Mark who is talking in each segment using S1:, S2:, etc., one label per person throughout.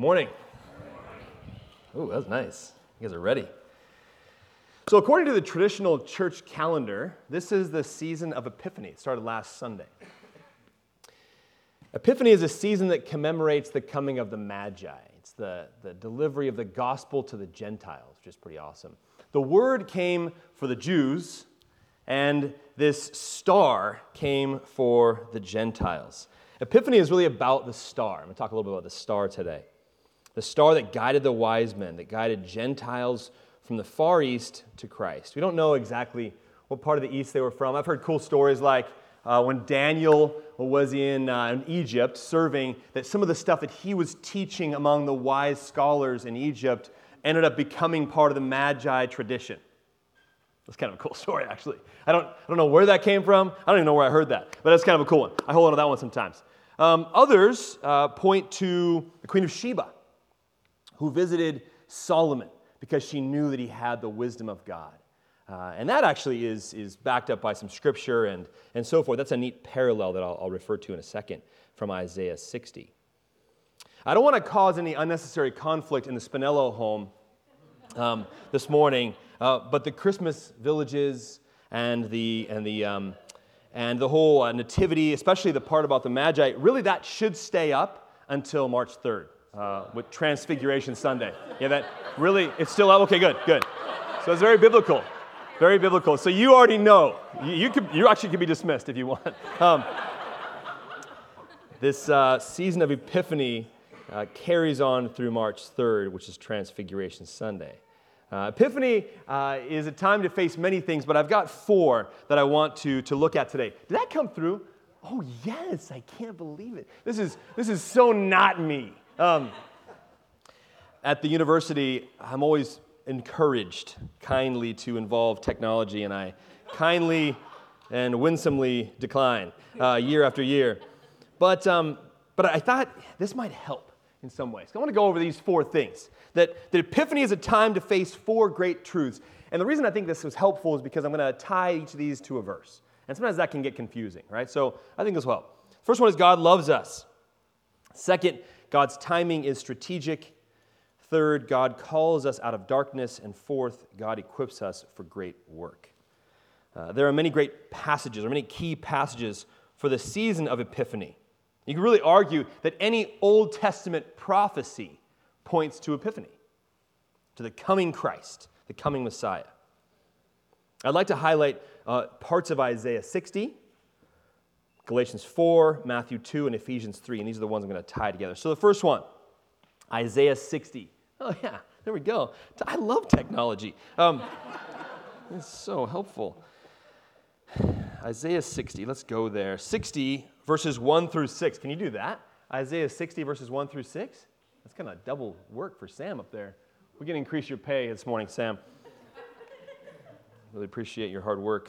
S1: morning. Ooh, that was nice. You guys are ready. So according to the traditional church calendar, this is the season of Epiphany. It started last Sunday. Epiphany is a season that commemorates the coming of the Magi. It's the delivery of the gospel to the Gentiles, which is pretty awesome. The word came for the Jews, and this star came for the Gentiles. Epiphany is really about the star. I'm going to talk a little bit about the star today. The star that guided the wise men, that guided Gentiles from the far east to Christ. We don't know exactly what part of the east they were from. I've heard cool stories like when Daniel was in Egypt serving, that some of the stuff that he was teaching among the wise scholars in Egypt ended up becoming part of the Magi tradition. That's kind of a cool story, actually. I don't know where that came from. I don't even know where I heard that, but that's kind of a cool one. I hold on to that one sometimes. Others point to the Queen of Sheba, who visited Solomon because she knew that he had the wisdom of God. And that actually is backed up by some scripture and so forth. That's a neat parallel that I'll refer to in a second from Isaiah 60. I don't want to cause any unnecessary conflict in the Spinello home this morning, but the Christmas villages and the whole nativity, especially the part about the Magi, really that should stay up until March 3rd with Transfiguration Sunday. Yeah, that really, it's still up? Okay, good. So it's very biblical. Very biblical. So you already know. You actually could be dismissed if you want. This season of Epiphany carries on through March 3rd, which is Transfiguration Sunday. Epiphany is a time to face many things, but I've got 4 that I want to look at today. Did that come through? Oh, yes, I can't believe it. This is so not me. At the university, I'm always encouraged kindly to involve technology, and I kindly and winsomely decline year after year. But I thought this might help in some ways. I want to go over these 4 things. That Epiphany is a time to face 4 great truths. And the reason I think this was helpful is because I'm going to tie each of these to a verse. And sometimes that can get confusing, right? So I think this will help. First one is God loves us. Second, God's timing is strategic. Third, God calls us out of darkness. And fourth, God equips us for great work. There are many great passages, or many key passages for the season of Epiphany. You can really argue that any Old Testament prophecy points to Epiphany, to the coming Christ, the coming Messiah. I'd like to highlight parts of Isaiah 60, Galatians 4, Matthew 2, and Ephesians 3, and these are the ones I'm going to tie together. So the first one, Isaiah 60. Oh yeah, there we go. I love technology. It's so helpful. Isaiah 60, let's go there. 60, verses 1 through 6. Can you do that? Isaiah 60, verses 1 through 6? That's kind of double work for Sam up there. We're going to increase your pay this morning, Sam. Really appreciate your hard work.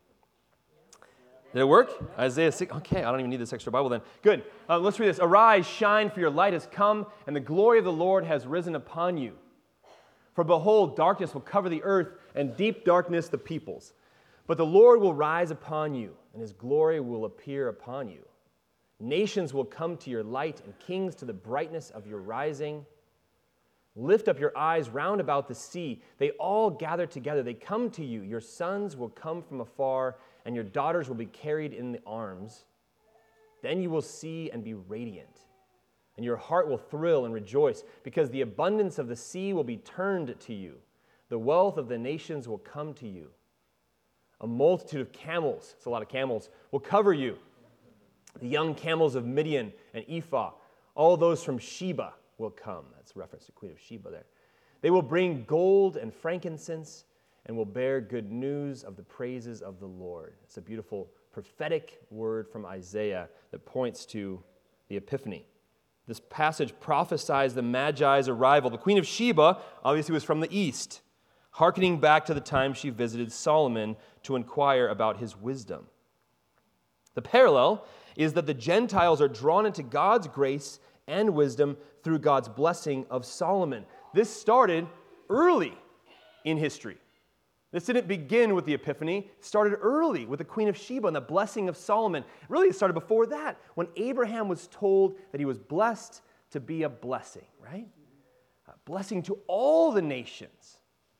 S1: Did it work? Isaiah 6. Okay, I don't even need this extra Bible then. Good. Let's read this. Arise, shine, for your light has come, and the glory of the Lord has risen upon you. For behold, darkness will cover the earth, and deep darkness the peoples. But the Lord will rise upon you, and his glory will appear upon you. Nations will come to your light, and kings to the brightness of your rising. Lift up your eyes round about the sea. They all gather together. They come to you. Your sons will come from afar, and your daughters will be carried in the arms. Then you will see and be radiant, and your heart will thrill and rejoice, because the abundance of the sea will be turned to you. The wealth of the nations will come to you. A multitude of camels, it's a lot of camels, will cover you. The young camels of Midian and Ephah, all those from Sheba will come. That's a reference to Queen of Sheba there. They will bring gold and frankincense and will bear good news of the praises of the Lord. It's a beautiful prophetic word from Isaiah that points to the Epiphany. This passage prophesies the Magi's arrival. The Queen of Sheba obviously was from the east, hearkening back to the time she visited Solomon to inquire about his wisdom. The parallel is that the Gentiles are drawn into God's grace and wisdom through God's blessing of Solomon. This started early in history. This didn't begin with the Epiphany. It started early with the Queen of Sheba and the blessing of Solomon. Really, it started before that, when Abraham was told that he was blessed to be a blessing, right? A blessing to all the nations.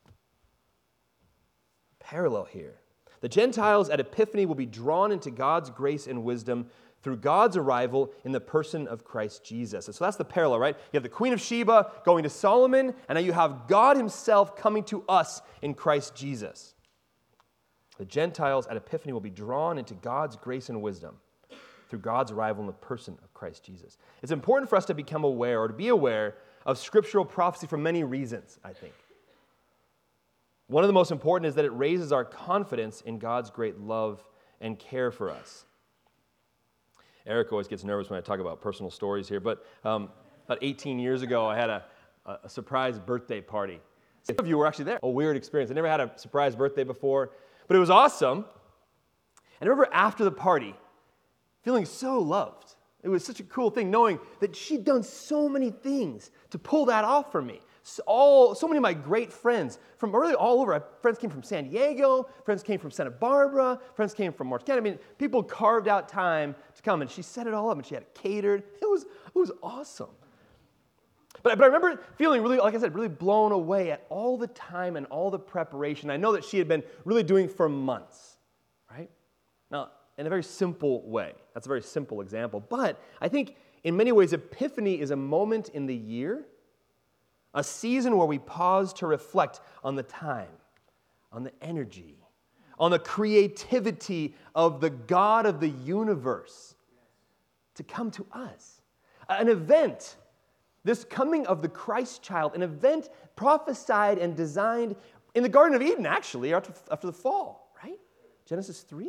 S1: Parallel here. The Gentiles at Epiphany will be drawn into God's grace and wisdom through God's arrival in the person of Christ Jesus. And so that's the parallel, right? You have the Queen of Sheba going to Solomon, and now you have God himself coming to us in Christ Jesus. The Gentiles at Epiphany will be drawn into God's grace and wisdom through God's arrival in the person of Christ Jesus. It's important for us to become aware or to be aware of scriptural prophecy for many reasons, I think. One of the most important is that it raises our confidence in God's great love and care for us. Eric always gets nervous when I talk about personal stories here, but about 18 years ago, I had a surprise birthday party. Some of you were actually there. A weird experience. I never had a surprise birthday before, but it was awesome. And I remember after the party, feeling so loved. It was such a cool thing, knowing that she'd done so many things to pull that off for me. So many of my great friends from really all over. Friends came from San Diego, friends came from Santa Barbara, friends came from Orange County. I mean, people carved out time to come, and she set it all up, and she had it catered. It was awesome. But I remember feeling really, like I said, really blown away at all the time and all the preparation I know that she had been really doing for months, right? Now, in a very simple way. That's a very simple example. But I think in many ways, Epiphany is a moment in the year, a season where we pause to reflect on the time, on the energy, on the creativity of the God of the universe to come to us. An event, this coming of the Christ child, an event prophesied and designed in the Garden of Eden, actually, after the fall, right? Genesis 3.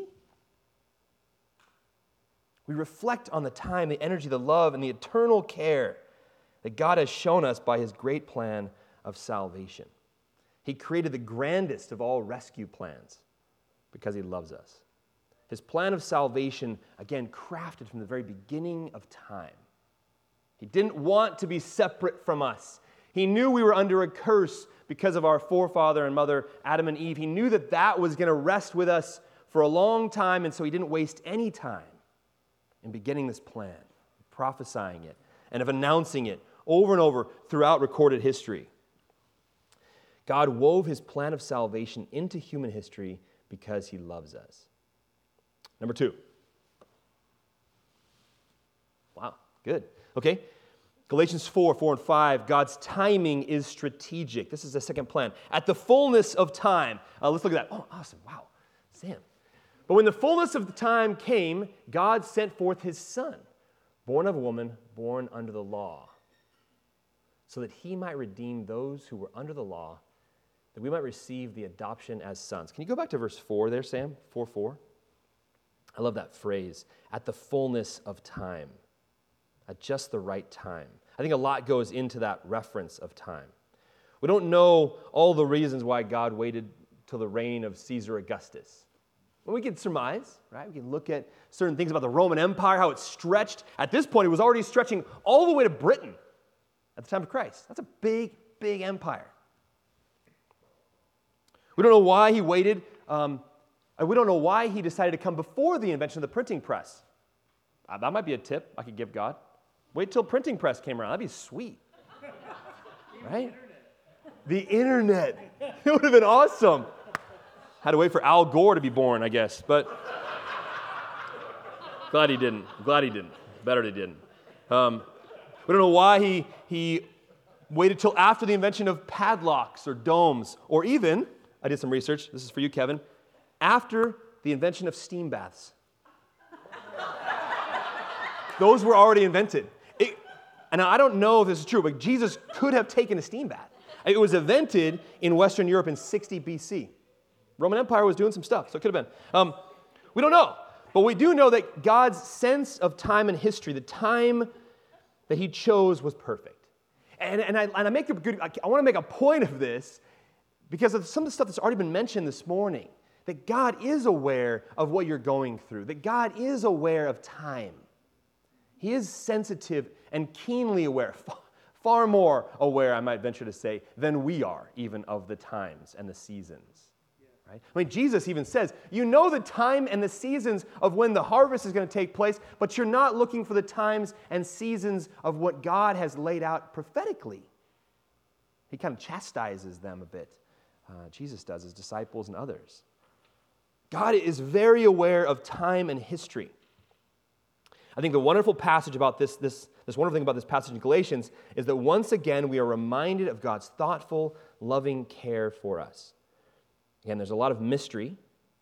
S1: We reflect on the time, the energy, the love, and the eternal care that God has shown us by his great plan of salvation. He created the grandest of all rescue plans because he loves us. His plan of salvation, again, crafted from the very beginning of time. He didn't want to be separate from us. He knew we were under a curse because of our forefather and mother, Adam and Eve. He knew that that was going to rest with us for a long time, and so he didn't waste any time in beginning this plan, prophesying it, and of announcing it over and over throughout recorded history. God wove his plan of salvation into human history because he loves us. Number 2. Wow, good. Okay. Galatians 4 and 5, God's timing is strategic. This is the second plan. At the fullness of time. Let's look at that. Oh, awesome. Wow. Sam. But when the fullness of the time came, God sent forth his Son, born of a woman, born under the law, so that he might redeem those who were under the law, that we might receive the adoption as sons. Can you go back to verse 4 there, Sam? 4:4. I love that phrase, at the fullness of time, at just the right time. I think a lot goes into that reference of time. We don't know all the reasons why God waited till the reign of Caesar Augustus. Well, we can surmise, right? We can look at certain things about the Roman Empire, how it stretched. At this point, it was already stretching all the way to Britain at the time of Christ. That's a big, big empire. We don't know why he waited. We don't know why he decided to come before the invention of the printing press. That might be a tip I could give God. Wait till printing press came around. That'd be sweet. Right? The internet. It would have been awesome. Had to wait for Al Gore to be born, I guess. But glad he didn't. Better he didn't. We don't know why he waited till after the invention of padlocks or domes, or even, I did some research, this is for you, Kevin, after the invention of steam baths. Those were already invented. And I don't know if this is true, but Jesus could have taken a steam bath. It was invented in Western Europe in 60 BC. Roman Empire was doing some stuff, so it could have been. We don't know, but we do know that God's sense of time and history, the time that he chose, was perfect. And I want to make a point of this because of some of the stuff that's already been mentioned this morning, that God is aware of what you're going through, that God is aware of time. He is sensitive and keenly aware, far more aware, I might venture to say, than we are even of the times and the seasons. Right? I mean, Jesus even says, you know the time and the seasons of when the harvest is going to take place, but you're not looking for the times and seasons of what God has laid out prophetically. He kind of chastises them a bit. Jesus does, his disciples and others. God is very aware of time and history. I think the wonderful passage about this wonderful thing about this passage in Galatians is that once again we are reminded of God's thoughtful, loving care for us. Again, there's a lot of mystery,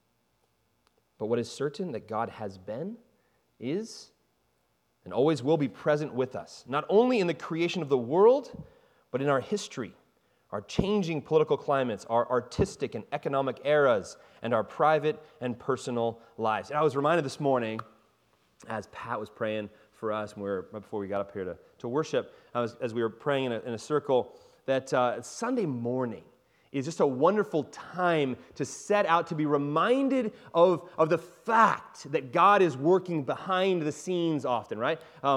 S1: but what is certain that God has been, is, and always will be present with us, not only in the creation of the world, but in our history, our changing political climates, our artistic and economic eras, and our private and personal lives. And I was reminded this morning, as Pat was praying for us right before we got up here to worship, as we were praying in a circle, that Sunday morning is just a wonderful time to set out to be reminded of the fact that God is working behind the scenes often, right?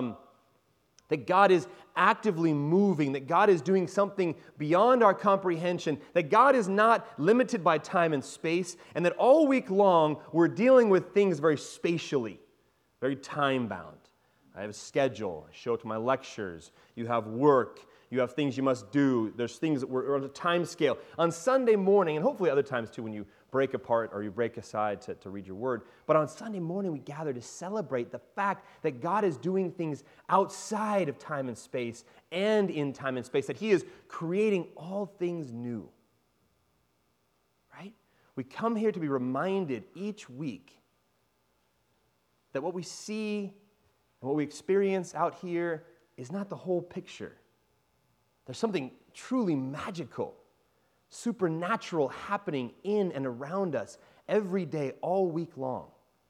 S1: That God is actively moving, that God is doing something beyond our comprehension, that God is not limited by time and space, and that all week long we're dealing with things very spatially, very time-bound. I have a schedule. I show up to my lectures. You have work. You have things you must do. There's things that we're on a time scale. On Sunday morning, and hopefully other times too when you break apart or you break aside to read your word, but on Sunday morning we gather to celebrate the fact that God is doing things outside of time and space and in time and space, that he is creating all things new. Right? We come here to be reminded each week that what we see and what we experience out here is not the whole picture. There's something truly magical, supernatural happening in and around us every day, all week long.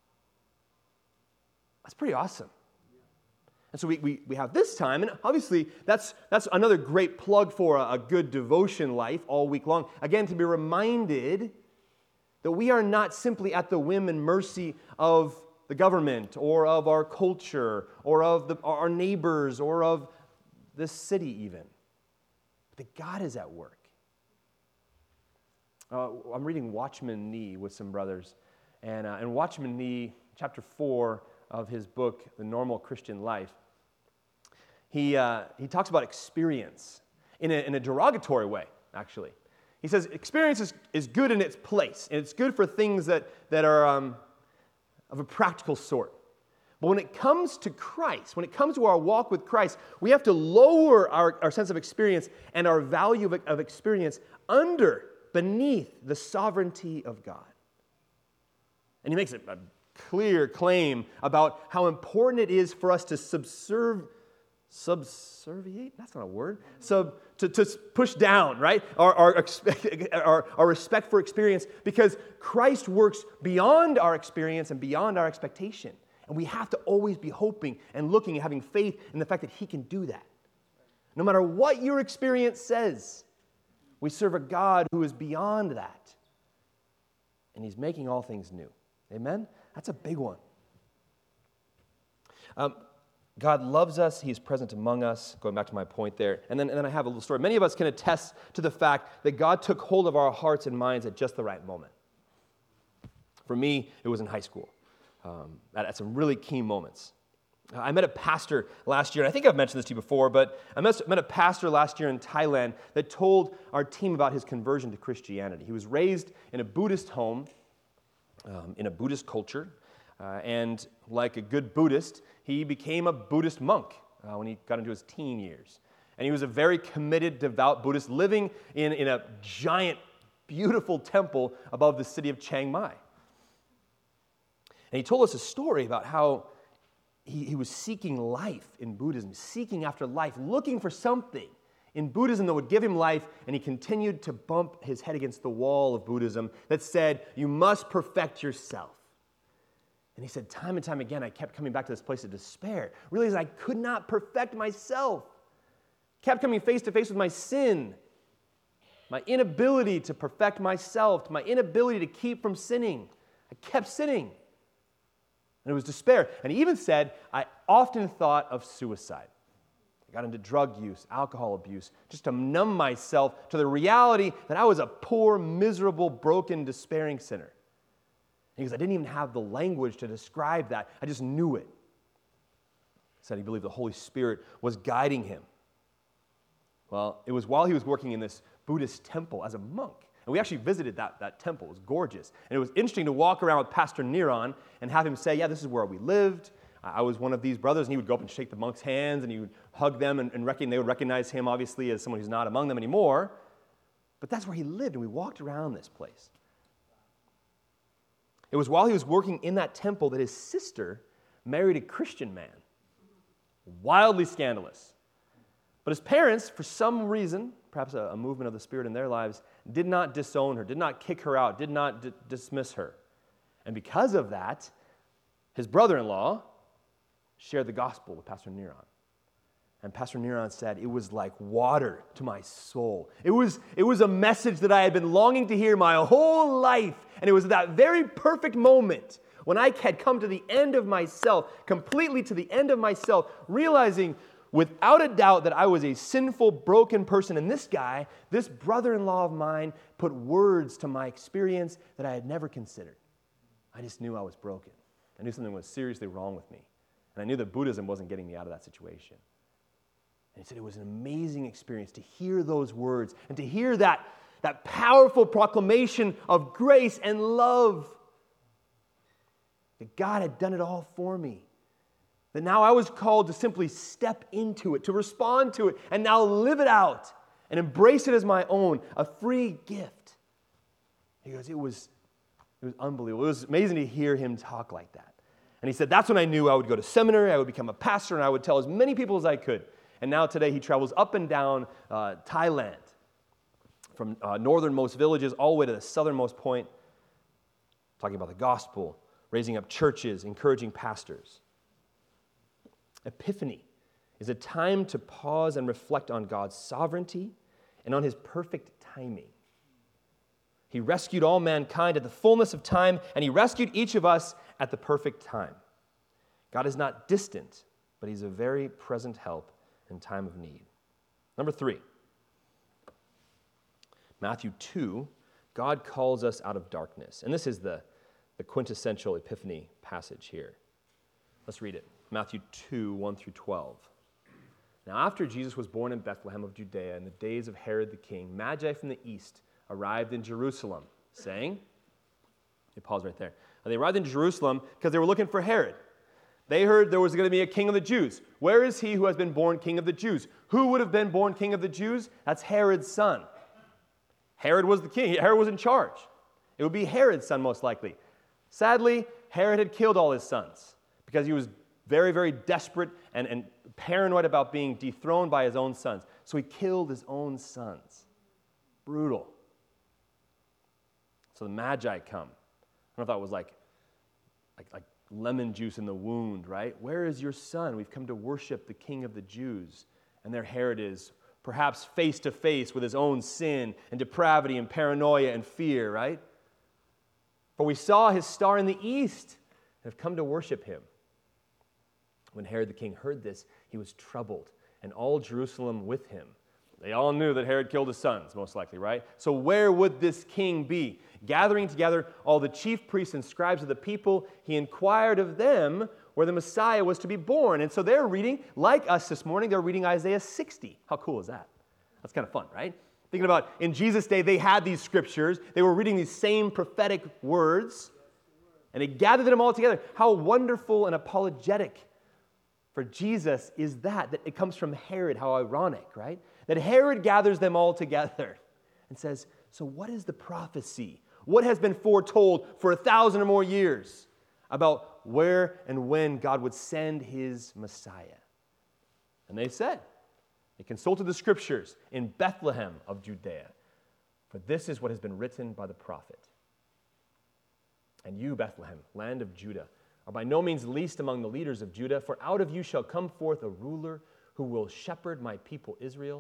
S1: That's pretty awesome. And so we have this time, and obviously that's another great plug for a good devotion life all week long. Again, to be reminded that we are not simply at the whim and mercy of the government or of our culture or of our neighbors or of this city even. That God is at work. I'm reading Watchman Nee with some brothers, and Watchman Nee, chapter 4 of his book, The Normal Christian Life, he talks about experience in a derogatory way, actually. He says experience is good in its place, and it's good for things that are of a practical sort. But when it comes to Christ, when it comes to our walk with Christ, we have to lower our sense of experience and our value of experience beneath the sovereignty of God. And he makes a clear claim about how important it is for us to subserviate? That's not a word. To push down, right? Our respect for experience, because Christ works beyond our experience and beyond our expectation. And we have to always be hoping and looking and having faith in the fact that he can do that. No matter what your experience says, we serve a God who is beyond that. And he's making all things new. Amen? That's a big one. God loves us. He's present among us. Going back to my point there. And then I have a little story. Many of us can attest to the fact that God took hold of our hearts and minds at just the right moment. For me, it was in high school. At some really key moments. I met a pastor last year, and I think I've mentioned this to you before, but I met a pastor last year in Thailand that told our team about his conversion to Christianity. He was raised in a Buddhist home, in a Buddhist culture, and like a good Buddhist, he became a Buddhist monk when he got into his teen years. And he was a very committed, devout Buddhist living in a giant, beautiful temple above the city of Chiang Mai. And he told us a story about how he was seeking life in Buddhism, seeking after life, looking for something in Buddhism that would give him life, and he continued to bump his head against the wall of Buddhism that said, you must perfect yourself. And he said, time and time again, I kept coming back to this place of despair, realizing I could not perfect myself. Kept coming face to face with my sin, my inability to perfect myself, my inability to keep from sinning. I kept sinning. And it was despair. And he even said, I often thought of suicide. I got into drug use, alcohol abuse, just to numb myself to the reality that I was a poor, miserable, broken, despairing sinner. Because I didn't even have the language to describe that. I just knew it. He said he believed the Holy Spirit was guiding him. Well, it was while he was working in this Buddhist temple as a monk. And we actually visited that temple. It was gorgeous. And it was interesting to walk around with Pastor Niran and have him say, yeah, this is where we lived. I was one of these brothers, and he would go up and shake the monks' hands, and he would hug them, and they would recognize him, obviously, as someone who's not among them anymore. But that's where he lived, and we walked around this place. It was while he was working in that temple that his sister married a Christian man. Wildly scandalous. But his parents, for some reason, perhaps a movement of the Spirit in their lives, did not disown her, did not kick her out, did not dismiss her. And because of that, his brother-in-law shared the gospel with Pastor Niran. And Pastor Niran said, it was like water to my soul. It was a message that I had been longing to hear my whole life. And it was that very perfect moment when I had come to the end of myself, completely to the end of myself, realizing without a doubt that I was a sinful, broken person. And this guy, this brother-in-law of mine, put words to my experience that I had never considered. I just knew I was broken. I knew something was seriously wrong with me. And I knew that Buddhism wasn't getting me out of that situation. And he said it was an amazing experience to hear those words and to hear that powerful proclamation of grace and love. That God had done it all for me. That now I was called to simply step into it, to respond to it, and now live it out and embrace it as my own, a free gift. He goes, it was unbelievable. It was amazing to hear him talk like that. And he said, that's when I knew I would go to seminary, I would become a pastor, and I would tell as many people as I could. And now today he travels up and down Thailand, from northernmost villages all the way to the southernmost point, talking about the gospel, raising up churches, encouraging pastors. Epiphany is a time to pause and reflect on God's sovereignty and on his perfect timing. He rescued all mankind at the fullness of time, and he rescued each of us at the perfect time. God is not distant, but he's a very present help in time of need. Number 3, Matthew 2, God calls us out of darkness. And this is the quintessential Epiphany passage here. Let's read it. Matthew 2, 1 through 12. Now after Jesus was born in Bethlehem of Judea in the days of Herod the king, Magi from the east arrived in Jerusalem, saying, they pause right there. They arrived in Jerusalem because they were looking for Herod. They heard there was going to be a king of the Jews. Where is he who has been born king of the Jews? Who would have been born king of the Jews? That's Herod's son. Herod was the king. Herod was in charge. It would be Herod's son most likely. Sadly, Herod had killed all his sons because he was very, very desperate and paranoid about being dethroned by his own sons. So he killed his own sons. Brutal. So the Magi come. I don't know if that was like lemon juice in the wound, right? Where is your son? We've come to worship the King of the Jews. And there Herod is, perhaps face to face with his own sin and depravity and paranoia and fear, right? For we saw his star in the east and have come to worship him. When Herod the king heard this, he was troubled, and all Jerusalem with him. They all knew that Herod killed his sons, most likely, right? So where would this king be? Gathering together all the chief priests and scribes of the people, he inquired of them where the Messiah was to be born. And so they're reading, like us this morning, they're reading Isaiah 60. How cool is that? That's kind of fun, right? Thinking about, in Jesus' day, they had these scriptures. They were reading these same prophetic words, and they gathered them all together. How wonderful and apologetic for Jesus is that it comes from Herod. How ironic, right? That Herod gathers them all together and says, so what is the prophecy? What has been foretold for 1,000 or more years about where and when God would send his Messiah? And they said, they consulted the scriptures in Bethlehem of Judea, for this is what has been written by the prophet. And you, Bethlehem, land of Judah, are by no means least among the leaders of Judah, for out of you shall come forth a ruler who will shepherd my people Israel.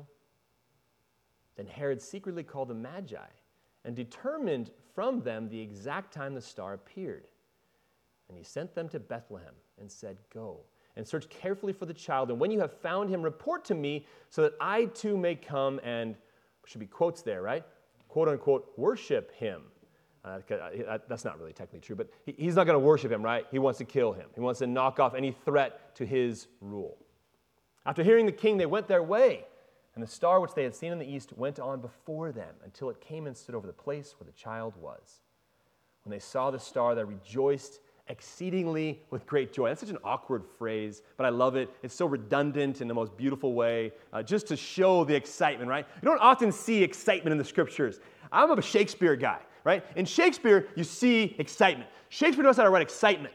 S1: Then Herod secretly called the Magi and determined from them the exact time the star appeared. And he sent them to Bethlehem and said, go and search carefully for the child. And when you have found him, report to me so that I too may come and," should be quotes there, right? "Quote unquote, worship him." That's not really technically true, but he's not going to worship him, right? He wants to kill him. He wants to knock off any threat to his rule. After hearing the king, they went their way, and the star which they had seen in the east went on before them until it came and stood over the place where the child was. When they saw the star, they rejoiced exceedingly with great joy. That's such an awkward phrase, but I love it. It's so redundant in the most beautiful way, just to show the excitement, right? You don't often see excitement in the scriptures. I'm a Shakespeare guy, right? In Shakespeare, you see excitement. Shakespeare knows how to write excitement.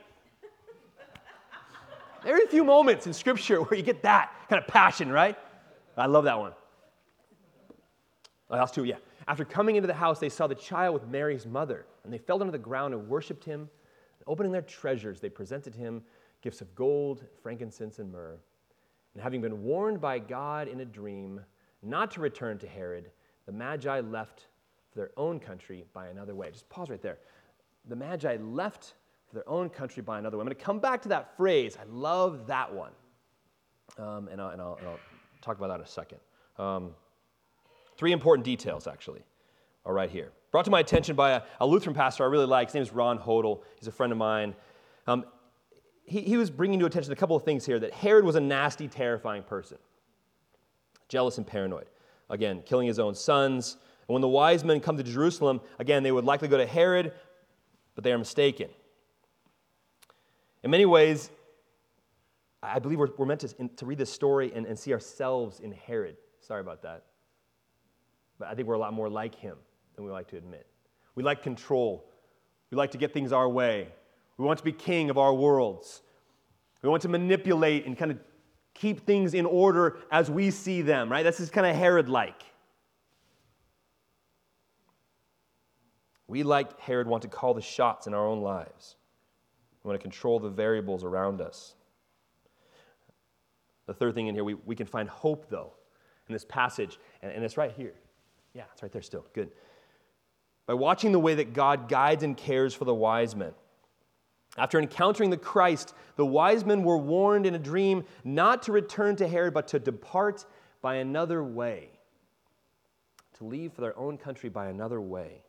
S1: Very few moments in Scripture where you get that kind of passion, right? I love that one. Last two, yeah. After coming into the house, they saw the child with Mary's mother, and they fell down to the ground and worshipped him. And opening their treasures, they presented him gifts of gold, frankincense, and myrrh. And having been warned by God in a dream not to return to Herod, the Magi left for their own country by another way. Just pause right there. The Magi left for their own country by another way. I'm going to come back to that phrase. I love that one. And I'll talk about that in a second. Three important details, actually, are right here. Brought to my attention by a Lutheran pastor I really like. His name is Ron Hodel. He's a friend of mine. He was bringing to attention a couple of things here, that Herod was a nasty, terrifying person. Jealous and paranoid. Again, killing his own sons. And when the wise men come to Jerusalem, again, they would likely go to Herod, but they are mistaken. In many ways, I believe we're meant to read this story and see ourselves in Herod. Sorry about that. But I think we're a lot more like him than we like to admit. We like control. We like to get things our way. We want to be king of our worlds. We want to manipulate and kind of keep things in order as we see them, right? This is kind of Herod-like. We, like Herod, want to call the shots in our own lives. We want to control the variables around us. The third thing in here, we can find hope, though, in this passage, and it's right here. Yeah, it's right there still. Good. By watching the way that God guides and cares for the wise men. After encountering the Christ, the wise men were warned in a dream not to return to Herod, but to depart by another way. To leave for their own country by another way.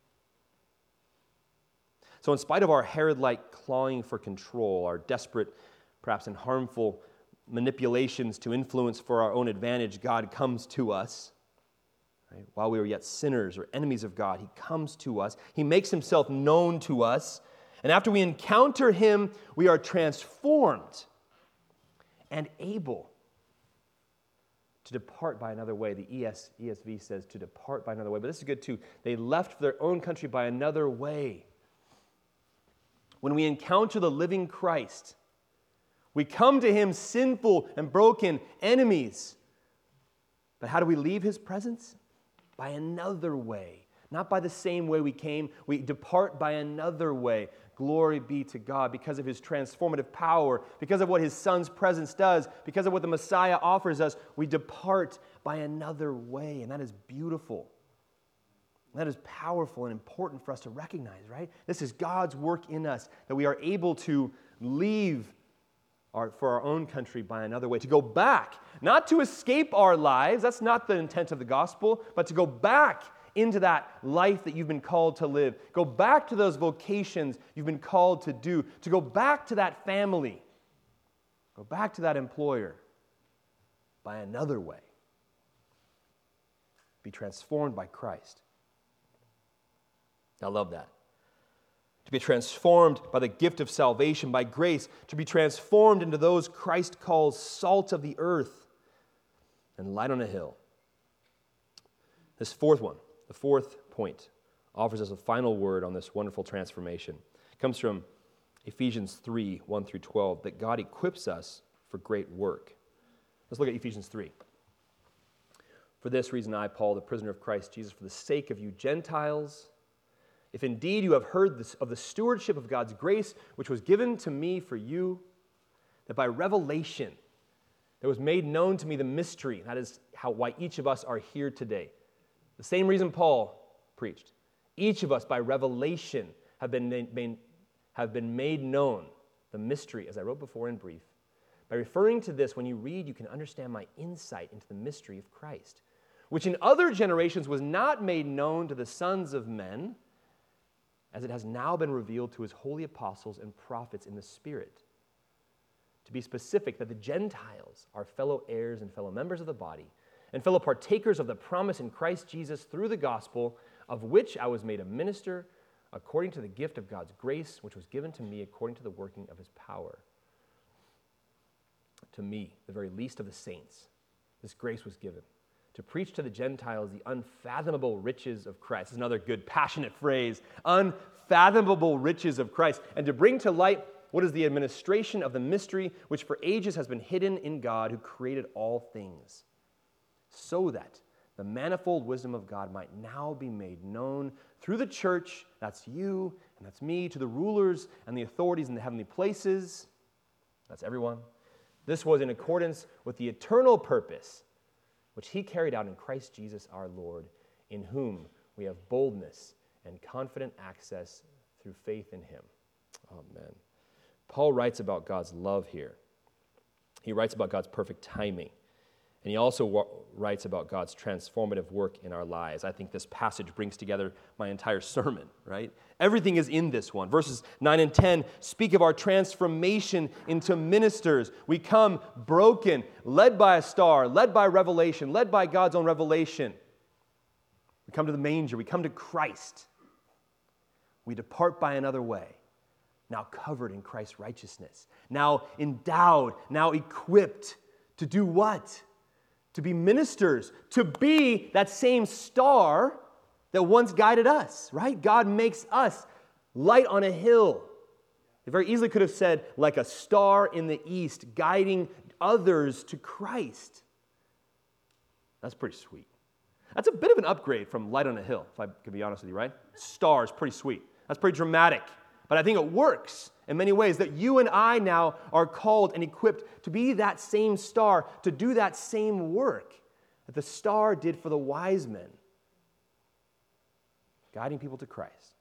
S1: So in spite of our Herod-like clawing for control, our desperate, perhaps and harmful manipulations to influence for our own advantage, God comes to us. Right? While we were yet sinners or enemies of God, he comes to us. He makes himself known to us. And after we encounter him, we are transformed and able to depart by another way. The ESV says to depart by another way, but this is good too. They left for their own country by another way. When we encounter the living Christ, we come to him sinful and broken enemies. But how do we leave his presence? By another way. Not by the same way we came. We depart by another way. Glory be to God because of his transformative power, because of what his son's presence does, because of what the Messiah offers us. We depart by another way, and that is beautiful. That is powerful and important for us to recognize, right? This is God's work in us, that we are able to leave for our own country by another way, to go back, not to escape our lives, that's not the intent of the gospel, but to go back into that life that you've been called to live. Go back to those vocations you've been called to do, to go back to that family, go back to that employer by another way. Be transformed by Christ. I love that. To be transformed by the gift of salvation, by grace, to be transformed into those Christ calls salt of the earth and light on a hill. This fourth one, the fourth point, offers us a final word on this wonderful transformation. It comes from Ephesians 3, 1 through 12, that God equips us for great work. Let's look at Ephesians 3. For this reason I, Paul, the prisoner of Christ Jesus, for the sake of you Gentiles, if indeed you have heard of the stewardship of God's grace, which was given to me for you, that by revelation there was made known to me the mystery, that is why each of us are here today. The same reason Paul preached. Each of us, by revelation, have been made known the mystery, as I wrote before in brief, By referring to this, when you read, you can understand my insight into the mystery of Christ, which in other generations was not made known to the sons of men, as it has now been revealed to his holy apostles and prophets in the Spirit. To be specific, that the Gentiles are fellow heirs and fellow members of the body, and fellow partakers of the promise in Christ Jesus through the gospel, of which I was made a minister according to the gift of God's grace, which was given to me according to the working of his power. To me, the very least of the saints, this grace was given, to preach to the Gentiles the unfathomable riches of Christ. This is another good, passionate phrase, unfathomable riches of Christ, and to bring to light what is the administration of the mystery which for ages has been hidden in God who created all things, so that the manifold wisdom of God might now be made known through the church, that's you and that's me, to the rulers and the authorities in the heavenly places, that's everyone. This was in accordance with the eternal purpose which he carried out in Christ Jesus our Lord, in whom we have boldness and confident access through faith in him. Amen. Paul writes about God's love here. He writes about God's perfect timing. And he also writes about God's transformative work in our lives. I think this passage brings together my entire sermon, right? Everything is in this one. Verses 9 and 10 speak of our transformation into ministers. We come broken, led by a star, led by revelation, led by God's own revelation. We come to the manger. We come to Christ. We depart by another way, now covered in Christ's righteousness, now endowed, now equipped to do what? To be ministers, to be that same star that once guided us, right? God makes us light on a hill. They very easily could have said, like a star in the east, guiding others to Christ. That's pretty sweet. That's a bit of an upgrade from light on a hill, if I could be honest with you, right? Star is pretty sweet. That's pretty dramatic. But I think it works in many ways that you and I now are called and equipped to be that same star, to do that same work that the star did for the wise men, guiding people to Christ.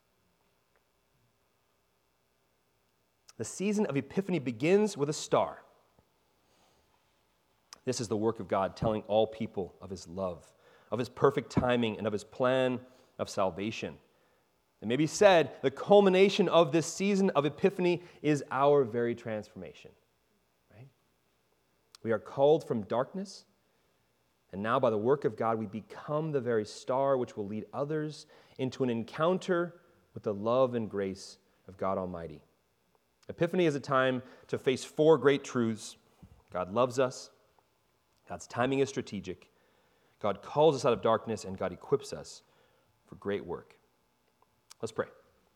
S1: The season of Epiphany begins with a star. This is the work of God, telling all people of his love, of his perfect timing, and of his plan of salvation. It may be said, the culmination of this season of Epiphany is our very transformation. Right? We are called from darkness, and now by the work of God, we become the very star which will lead others into an encounter with the love and grace of God Almighty. Epiphany is a time to face four great truths. God loves us, God's timing is strategic, God calls us out of darkness, and God equips us for great work. Let's pray.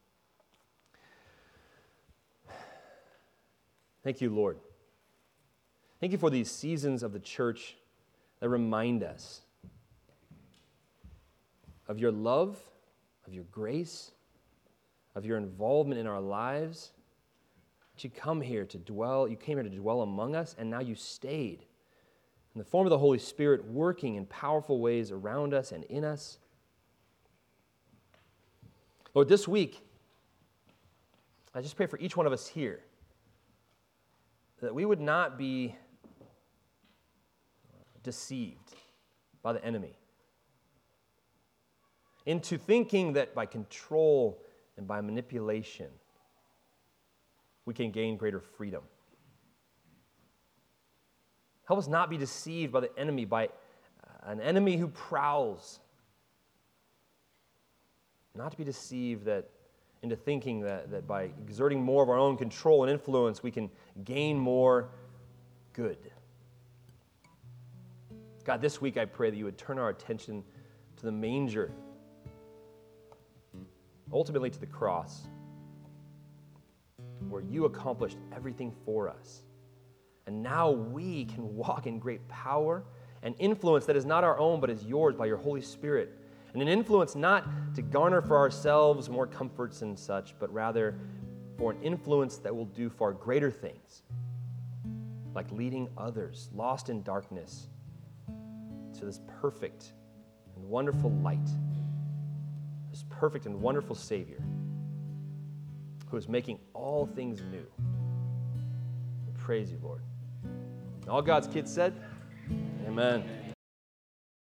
S1: Thank you, Lord. Thank you for these seasons of the church that remind us of your love, of your grace, of your involvement in our lives. That you come here to dwell, you came here to dwell among us, and now you stayed in the form of the Holy Spirit, working in powerful ways around us and in us. Lord, this week, I just pray for each one of us here that we would not be deceived by the enemy into thinking that by control and by manipulation, we can gain greater freedom. Help us not be deceived by the enemy, by an enemy who prowls. Not to be deceived into thinking that by exerting more of our own control and influence, we can gain more good. God, this week I pray that you would turn our attention to the manger, ultimately to the cross, where you accomplished everything for us. And now we can walk in great power and influence that is not our own, but is yours by your Holy Spirit. And an influence not to garner for ourselves more comforts and such, but rather for an influence that will do far greater things, like leading others lost in darkness to this perfect and wonderful light, this perfect and wonderful Savior who is making all things new. We praise you, Lord. All God's kids said, amen.